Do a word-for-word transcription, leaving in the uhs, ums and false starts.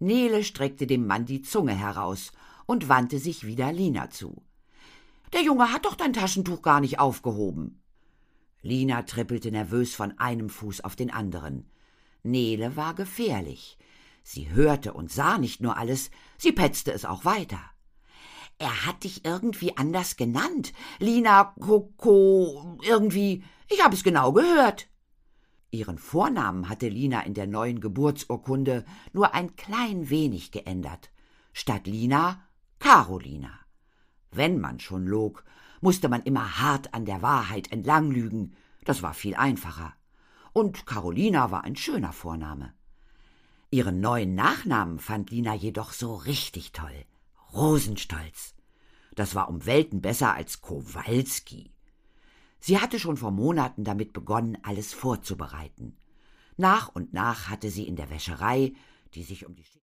Nele streckte dem Mann die Zunge heraus und wandte sich wieder Lina zu. »Der Junge hat doch dein Taschentuch gar nicht aufgehoben.« Lina trippelte nervös von einem Fuß auf den anderen. Nele war gefährlich. Sie hörte und sah nicht nur alles, sie petzte es auch weiter. »Er hat dich irgendwie anders genannt. Lina Koko, irgendwie, ich habe es genau gehört.« Ihren Vornamen hatte Lina in der neuen Geburtsurkunde nur ein klein wenig geändert. Statt Lina Carolina. Wenn man schon log, musste man immer hart an der Wahrheit entlang lügen. Das war viel einfacher. Und Carolina war ein schöner Vorname. Ihren neuen Nachnamen fand Lina jedoch so richtig toll. Rosenstolz. Das war um Welten besser als Kowalski. Sie hatte schon vor Monaten damit begonnen, alles vorzubereiten. Nach und nach hatte sie in der Wäscherei, die sich um die